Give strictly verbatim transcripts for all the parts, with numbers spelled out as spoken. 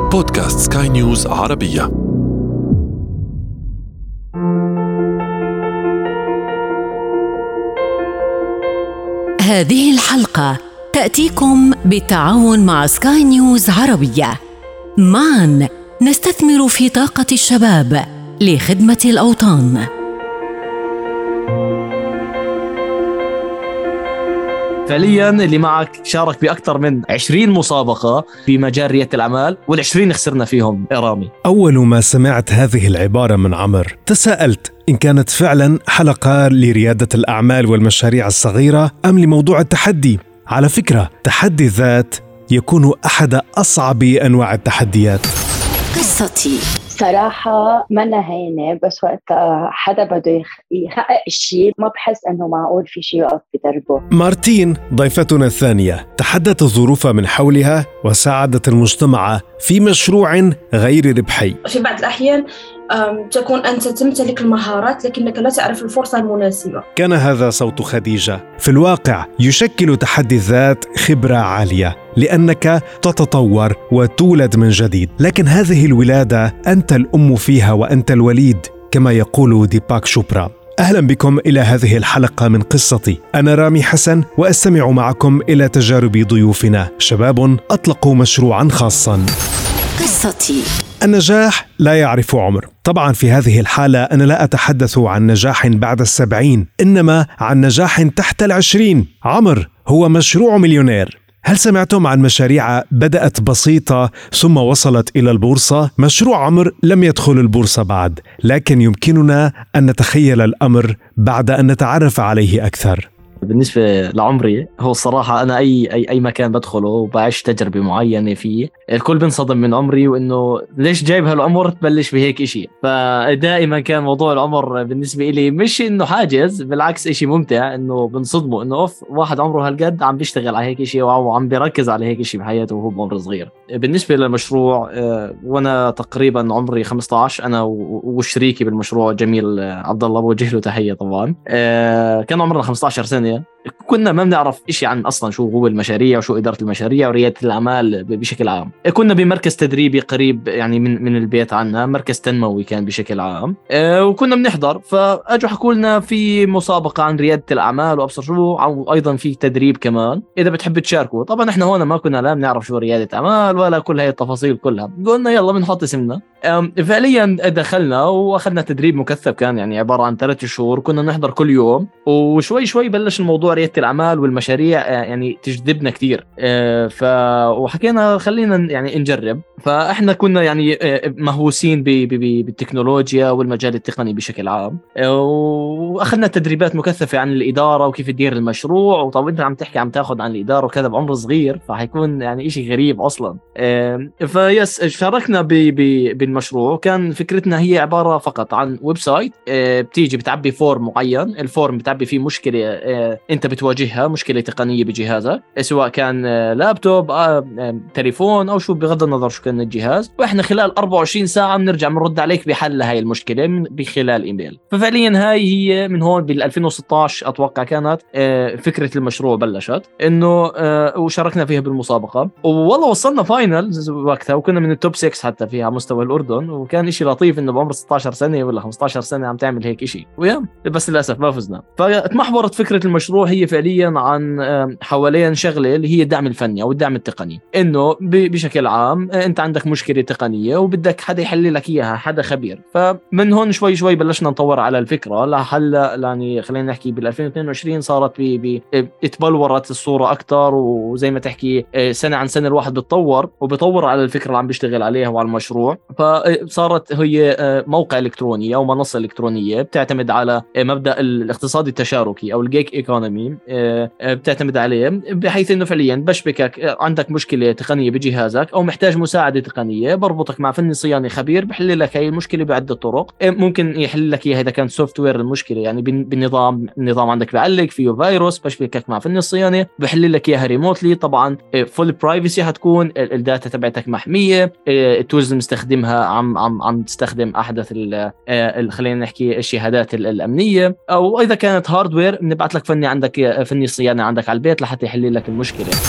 بودكاست سكاي نيوز عربية. هذه الحلقة تأتيكم بالتعاون مع سكاي نيوز عربية. معاً نستثمر في طاقة الشباب لخدمة الأوطان. فعلياً اللي معك شارك بأكثر من عشرين مسابقة في مجال ريادة الأعمال، والعشرين خسرنا فيهم إرامي. أول ما سمعت هذه العبارة من عمر تساءلت إن كانت فعلاً حلقة لريادة الأعمال والمشاريع الصغيرة أم لموضوع التحدي. على فكرة، تحدي الذات يكون أحد أصعب أنواع التحديات. قصتي صراحة منا هينة، بس وقت حدا بده يحقق الشيء ما بحس أنه معقول في شيء يقف بدربه. مارتين ضيفتنا الثانية تحدت الظروف من حولها وساعدت المجتمع في مشروع غير ربحي. في بعض الأحيان تكون أنت تمتلك المهارات لكنك لا تعرف الفرصة المناسبة. كان هذا صوت خديجة. في الواقع يشكل تحدي الذات خبرة عالية لأنك تتطور وتولد من جديد، لكن هذه الولادة أنت الأم فيها وأنت الوليد كما يقول ديباك شوبرا. أهلا بكم إلى هذه الحلقة من قصتي. أنا رامي حسن وأستمع معكم إلى تجارب ضيوفنا، شباب أطلقوا مشروعا خاصا. قصتي. النجاح لا يعرف عمر. طبعا في هذه الحالة أنا لا أتحدث عن نجاح بعد السبعين، إنما عن نجاح تحت العشرين. عمر هو مشروع مليونير. هل سمعتم عن مشاريع بدأت بسيطة ثم وصلت إلى البورصة؟ مشروع عمر لم يدخل البورصة بعد، لكن يمكننا أن نتخيل الأمر بعد أن نتعرف عليه أكثر. بالنسبة لعمري، هو الصراحة أنا أي أي أي مكان بدخله وبعيش تجربة معينة فيه، الكل بنصدم من عمري وإنه ليش جايب هالعمر تبلش بهيك إشي. فدائما كان موضوع العمر بالنسبة إلي مش إنه حاجز، بالعكس إشي ممتع، إنه بنصدمه إنه أوف واحد عمره هالقد عم بيشتغل على هيك إشي وعم بيركز على هيك إشي بحياته وهو بعمر صغير. بالنسبة للمشروع، وأنا تقريبا عمري خمسة عشر، أنا وشريكي بالمشروع جميل عبد الله، بوجه له تحية طبعا. كان عمرنا خمسة عشر سنة، كنا ما بنعرف إشي عن أصلاً شو هو المشاريع وشو إدارة المشاريع وريادة الأعمال بشكل عام. كنا بمركز تدريبي قريب يعني من من البيت عنا، مركز تنموي كان بشكل عام. أه وكنا بنحضر، فأجوا حكوا لنا في مسابقة عن ريادة الأعمال وأبصر شو، وأيضاً في تدريب كمان إذا بتحب تشاركوا. طبعاً إحنا هون ما كنا لا بنعرف شو ريادة أعمال ولا كل هاي التفاصيل كلها. قلنا يلا بنحط اسمنا. فعلياً دخلنا وأخذنا تدريب مكثف، كان يعني عبارة عن ثلاثة شهور كنا نحضر كل يوم، وشوي شوي بلش الموضوع ريادة الأعمال والمشاريع يعني تجذبنا كتير. ف وحكينا خلينا يعني نجرب. فإحنا كنا يعني مهووسين بالتكنولوجيا والمجال التقني بشكل عام، وأخذنا تدريبات مكثفة عن الإدارة وكيف تدير المشروع. وطبعا أنت عم تحكي عم تاخد عن الإدارة وكذا بعمر صغير، فحيكون يعني إشي غريب أصلا. فيس شاركنا بالمشروع. كان فكرتنا هي عبارة فقط عن ويب سايت، بتيجي بتعبي فورم معين، الفورم بتعبي فيه مشكلة انت بتواجهها، مشكلة تقنية بجهازك، سواء كان لابتوب تليفون او شو، بغض النظر شو كان الجهاز، واحنا خلال أربعة وعشرين ساعة بنرجع بنرد عليك بحل هاي المشكلة من بخلال ايميل. ففعليا هاي هي من هون بال ألفين وستة عشر اتوقع كانت فكرة المشروع بلشت، انه وشاركنا فيها بالمسابقة، والله وصلنا فاينل وقتها، وكنا من التوب ستة حتى فيها مستوى الاردن. وكان اشي لطيف انه بعمر ستة عشر سنة ولا خمسة عشر سنة عم تعمل هيك اشي، ويا بس للاسف ما فزنا. فتمحورت فكرة المشروع هي فعليا عن حوالين شغلة اللي هي الدعم الفني أو الدعم التقني. إنه بشكل عام أنت عندك مشكلة تقنية وبدك حدا يحل لك إياها، حدا خبير. فمن هون شوي شوي بلشنا نطور على الفكرة لهلا، يعني خلينا نحكي بال ألفين واثنين وعشرين صارت بي اتبلورت الصورة أكتر، وزي ما تحكي سنة عن سنة الواحد بتطور وبيطور على الفكرة اللي عم بيشتغل عليها وعلى المشروع. فصارت هي موقع إلكتروني أو منصة إلكترونية بتعتمد على مبدأ الاقتصاد التشاركي أو الجيك ايكونومي، بتعتمد عليه، بحيث انه فعليا بشبكك عندك مشكله تقنيه بجهازك او محتاج مساعده تقنيه، بربطك مع فني صياني خبير بحل لك هاي المشكله بعده طرق. ممكن يحل لك اياها اذا كان سوفت وير المشكله، يعني بالنظام النظام عندك بعلق فيه فيروس، بشبكك مع فني الصيانه بحل لك اياها ريموتلي. طبعا فول برايفسي، هتكون الداتا تبعتك محميه، التولز المستخدمها عم عم عم تستخدم احدث خلينا نحكي الشهادات الامنيه، او اذا كانت هاردوير بنبعث لك فني عندك فني الصيانة عندك على البيت لحتى يحل لك المشكلة.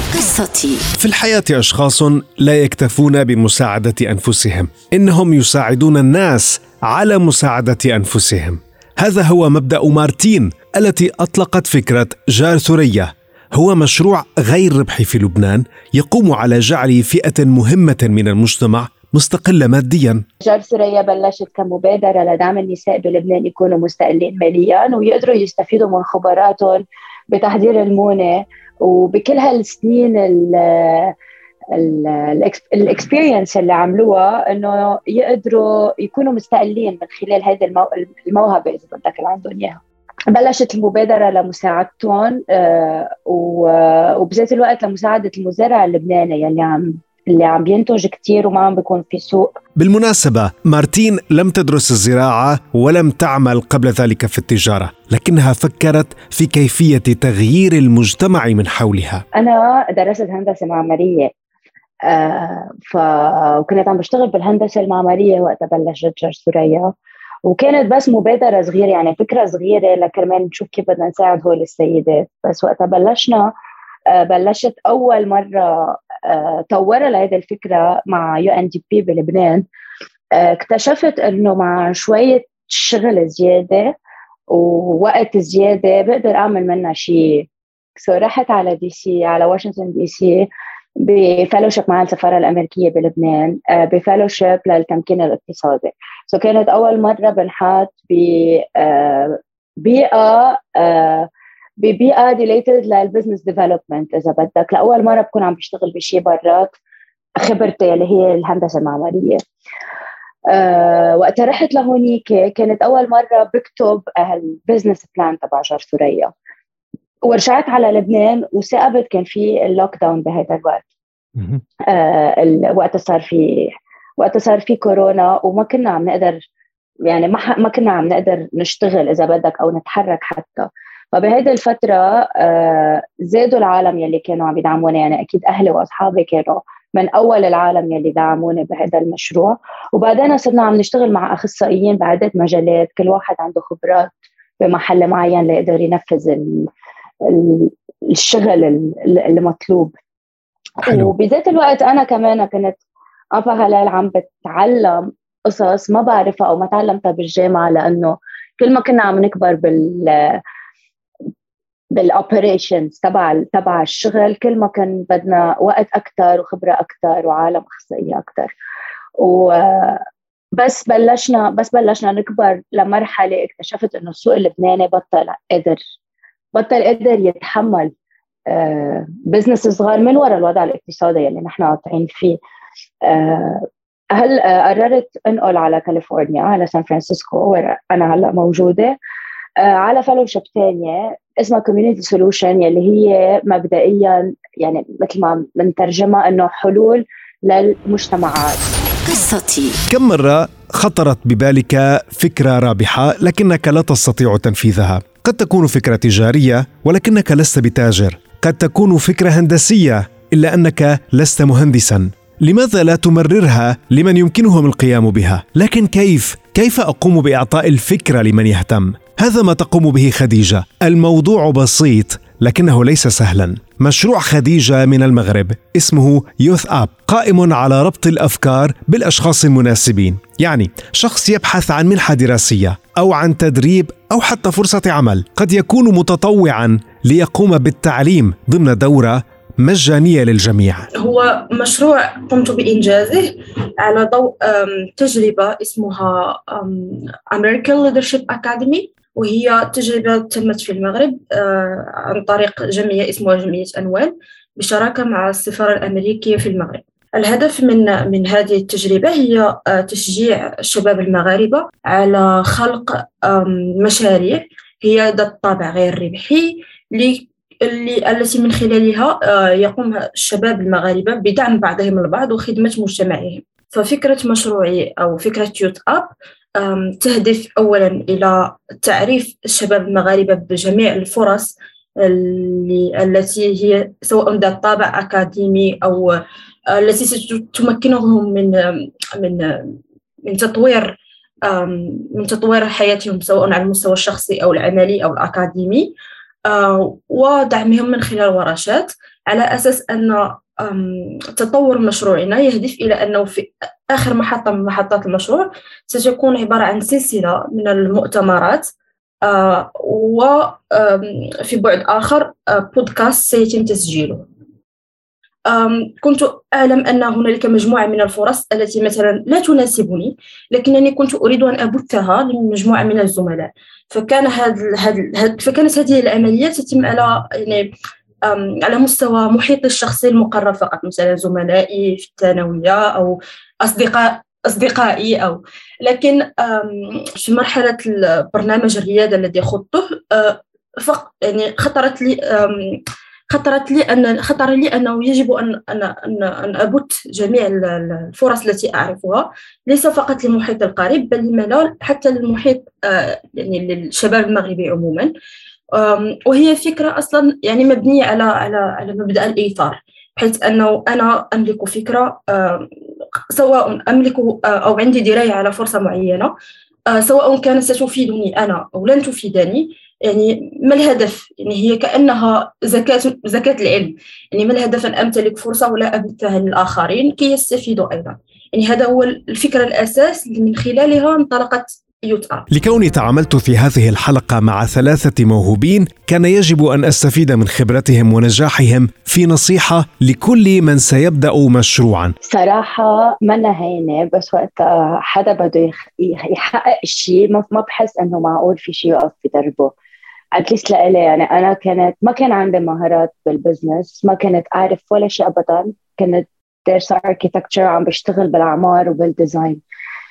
قصتي. في الحياة أشخاص لا يكتفون بمساعدة أنفسهم، إنهم يساعدون الناس على مساعدة أنفسهم. هذا هو مبدأ مارتين التي أطلقت فكرة جار ثريا. هو مشروع غير ربحي في لبنان يقوم على جعل فئة مهمة من المجتمع مستقلة مادياً. جار ثريا بلشت كمبادرة لدعم النساء بلبنان يكونوا مستقلين مالياً ويقدروا يستفيدوا من خبراتهم بتحضير المونة. وبكل هالسنين الاكسبيرينس اللي عملوها انه يقدروا يكونوا مستقلين من خلال هذه الموهبة اذا بدك اللي عندهم اياها. بلشت المبادرة لمساعدتهم وبذات الوقت لمساعدة المزارع اللبناني يلي عم اللي عم بينتج كتير وما عم بيكون في سوق. بالمناسبة مارتين لم تدرس الزراعة ولم تعمل قبل ذلك في التجارة، لكنها فكرت في كيفية تغيير المجتمع من حولها. أنا درست هندسة معمارية آه ف... وكنت عم بشتغل بالهندسة المعمارية وقت بلشت جار ثريا، وكانت بس مبادرة صغيرة يعني فكرة صغيرة لكرمال نشوف كيف بدنا نساعد هول السيدات. بس وقت بلشنا آه بلشت أول مرة آه طورها لهذه الفكرة مع يو إن دي بي بلبنان. آه اكتشفت أنه مع شوية شغل زيادة ووقت زيادة بقدر أعمل منها شيء. سو رحت على دي سي على واشنطن دي سي بفellowship مع السفارة الأمريكية بلبنان آه بفellowship للتمكين الاقتصادي. سو كانت أول مرة بنحط ببيئة آه ببيئة related للبزنس ديفلوبمنت إذا بدك. لأول مرة بكون عم بشتغل بشيء برات خبرتي اللي هي الهندسة المعمارية. أه وقت رحت لهونيك كانت أول مرة بكتب البزنس بلان تبع جار ثريا، ورجعت على لبنان وثاقبت كان في اللوك داون بهذا الوقت. أه وقت صار في وقت صار في كورونا وما كنا عم نقدر يعني ما ما كنا عم نقدر نشتغل إذا بدك أو نتحرك حتى. فبهذه الفترة أه زادوا العالم يلي كانوا عم يدعموني، يعني أكيد أهلي وأصحابي كانوا من أول العالم يلي دعموني بهذا المشروع. وبعدين صرنا عم نشتغل مع أخصائيين بعدة مجالات كل واحد عنده خبرات بمحل معين ليقدر ينفذ ال ال الشغل اللي مطلوب. حلو. وبذات الوقت أنا كمان كنت أفهلال عم بتعلم قصص ما بعرفها أو ما تعلمتها بالجامعة، لأنه كل ما كنا عم نكبر بال بالاوبريشنز تبع تبع الشغل كل ما كان بدنا وقت اكثر وخبره اكثر وعالم اخصائيه اكثر. وبس بلشنا بس بلشنا نكبر لمرحله اكتشفت انه السوق اللبناني بطل قادر بطل قادر يتحمل آه بزنس صغار من وراء الوضع الاقتصادي اللي نحن قاطعين فيه. آه هل آه قررت انقل على كاليفورنيا على سان فرانسيسكو وين انا هلا موجوده آه على فيلوشيب ثانيه اسمها Community Solution، يلي هي مبدئيا يعني مثل ما بنترجمها انه حلول للمجتمعات. قصتي. كم مرة خطرت ببالك فكرة رابحة لكنك لا تستطيع تنفيذها؟ قد تكون فكرة تجارية ولكنك لست بتاجر، قد تكون فكرة هندسية إلا أنك لست مهندسا. لماذا لا تمررها لمن يمكنهم القيام بها؟ لكن كيف؟ كيف أقوم بإعطاء الفكرة لمن يهتم؟ هذا ما تقوم به خديجة. الموضوع بسيط لكنه ليس سهلا. مشروع خديجة من المغرب اسمه يوث أب، قائم على ربط الأفكار بالأشخاص المناسبين، يعني شخص يبحث عن منحة دراسية أو عن تدريب أو حتى فرصة عمل، قد يكون متطوعا ليقوم بالتعليم ضمن دورة مجانية للجميع. هو مشروع قمت بإنجازه على ضوء تجربة اسمها American Leadership Academy، وهي تجربة تمت في المغرب عن طريق جمعية اسمها جمعية أنوال بشراكة مع السفارة الأمريكية في المغرب. الهدف من من هذه التجربة هي تشجيع الشباب المغاربة على خلق مشاريع هي ذات طابع غير ربحي اللي التي من خلالها يقوم الشباب المغاربة بدعم بعضهم البعض وخدمة مجتمعهم. ففكرة مشروعي أو فكرة يوث أب تهدف أولاً إلى تعريف الشباب المغاربة بجميع الفرص التي هي سواء ذات طابع أكاديمي أو التي ستمكنهم من من من تطوير من تطوير حياتهم سواء على المستوى الشخصي أو العملي أو الأكاديمي، ودعمهم من خلال ورشات على أساس أن تطور مشروعنا يهدف إلى أنه في آخر محطة من محطات المشروع ستكون عبارة عن سلسلة من المؤتمرات، وفي بعد آخر بودكاست سيتم تسجيله. كنت أعلم أن هنالك مجموعة من الفرص التي مثلا لا تناسبني، لكنني كنت أريد أن أبثها لمجموعة من الزملاء. فكان هذا هاد فكانت هذه العملية تتم على يعني على مستوى محيطي الشخصي المقرب فقط، مثلا زملائي في الثانوية أو أصدقاء أصدقائي أو لكن في مرحلة البرنامج الريادة الذي خضته فق يعني خطرت لي خطرت لي أن خطر لي أنه يجب أن أن أن أن أبث جميع الفرص التي أعرفها، ليس فقط للمحيط القريب بل للملال حتى للمحيط يعني للشباب المغربي عموما. وهي فكرة أصلا يعني مبنية على على على مبدأ الإيثار، بحيث أنه أنا أملك فكرة سواء أملك أو عندي دراية على فرصة معينة، سواء كانت ستفيدني أنا أو لن تفيدني. يعني ما الهدف؟ يعني هي كأنها زكاة زكاة العلم، يعني ما الهدف أن أمتلك فرصة ولا أبثها للآخرين كي يستفيدوا أيضا. يعني هذا هو الفكرة الأساس اللي من خلالها انطلقت يوتار. لكوني تعاملت في هذه الحلقة مع ثلاثة موهوبين كان يجب أن أستفيد من خبرتهم ونجاحهم في نصيحة لكل من سيبدأ مشروعا. صراحة ما نهيني، بس وقت حدا بده يحقق الشيء ما بحس أنه معقول في شيء يقف في دربه. أتليست لإلي يعني أنا كانت ما كان عندي مهارات بالبزنس، ما كنت أعرف ولا شيء أبدا، كنت دارسة architecture عم بشتغل بالعمار وبالديزاين.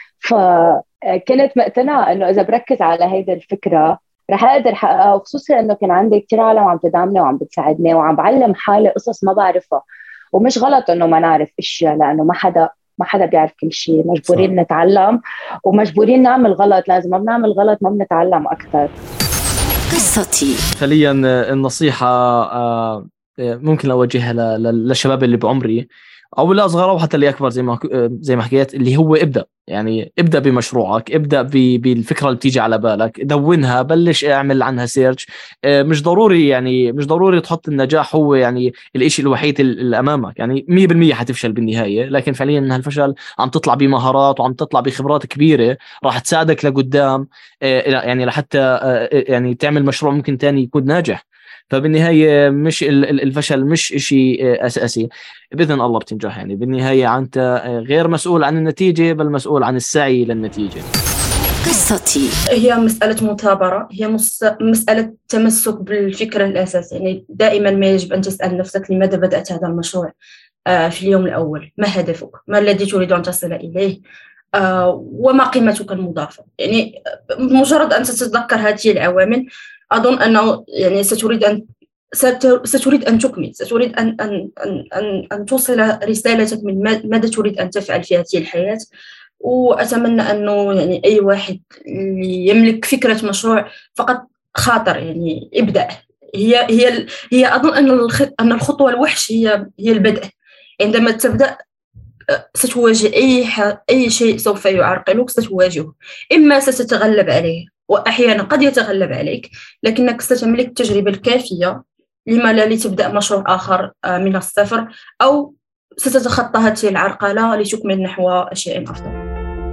فكنت مقتنعة إنه إذا بركز على هيدا الفكرة رح أقدر حققها، وخصوصا إنه كان عندي كتير عالم عم تدعمني وعم بتساعدني وعم بعلم حالي قصص ما بعرفها. ومش غلط إنه ما نعرف أشياء، لأنه ما حدا ما حدا بيعرف كل شيء، مجبورين صح. نتعلم ومجبورين نعمل غلط، لازم ما بنعمل غلط ما بنتعلم أكثر. قصتي فعليا النصيحة ممكن أوجهها للشباب اللي بعمري أو الأصغر أو حتى اللي أكبر، زي ما زي ما حكيت، اللي هو ابدأ يعني ابدأ بمشروعك، ابدأ بالفكرة اللي بتيجي على بالك، دونها، بلش اعمل عنها سيرش. مش ضروري يعني مش ضروري تحط النجاح هو يعني الإشي الوحيد اللي أمامك، يعني مية بالمية حتفشل بالنهاية، لكن فعليا من هالفشل عم تطلع بمهارات وعم تطلع بخبرات كبيرة راح تساعدك لقدام، يعني لحتى يعني تعمل مشروع ممكن تاني يكون ناجح. فبالنهاية مش الفشل مش إشي أساسي، بإذن الله بتنجح. يعني بالنهاية أنت غير مسؤول عن النتيجة بل مسؤول عن السعي للنتيجة. قصتي هي مسألة مثابرة، هي مسألة تمسك بالفكرة الأساس. يعني دائما ما يجب أن تسأل نفسك لماذا بدأت هذا المشروع في اليوم الأول، ما هدفك، ما الذي تريد أن تصل إليه، وما قيمتك المضافة. يعني مجرد أن تتذكر هذه العوامل أظن أنه يعني ستريد أن ستريد أن تكمل، ستريد أن أن أن أن توصل رسالتك من ماذا تريد أن تفعل في هذه الحياة. وأتمنى أنه يعني أي واحد يملك فكرة مشروع فقط خاطر يعني ابدأ. هي هي هي أظن أن أن الخطوة الوحش هي هي البدء. عندما تبدأ ستواجه أي أي شيء سوف يعرقلك، ستواجهه، إما ستتغلب عليه وأحيانا قد يتغلب عليك، لكنك ستملك التجربة الكافية لما لا لتبدأ مشروع آخر من الصفر، أو ستتخطى هذه العرقلة لتكمل نحو أشياء أفضل.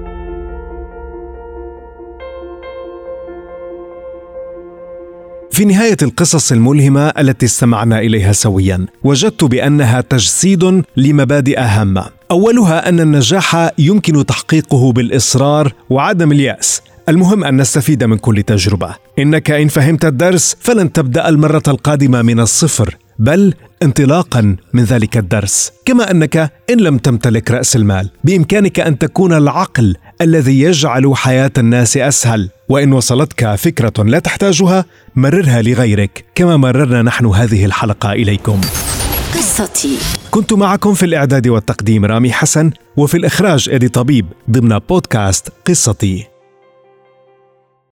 في نهاية القصص الملهمة التي استمعنا إليها سويا، وجدت بأنها تجسيد لمبادئ هامة. أولها أن النجاح يمكن تحقيقه بالإصرار وعدم اليأس. المهم أن نستفيد من كل تجربة. إنك إن فهمت الدرس فلن تبدأ المرة القادمة من الصفر، بل انطلاقا من ذلك الدرس. كما أنك إن لم تمتلك رأس المال بإمكانك أن تكون العقل الذي يجعل حياة الناس أسهل. وإن وصلتك فكرة لا تحتاجها مررها لغيرك، كما مررنا نحن هذه الحلقة إليكم. قصتي. كنت معكم في الإعداد والتقديم رامي حسن، وفي الإخراج إدي طبيب، ضمن بودكاست قصتي.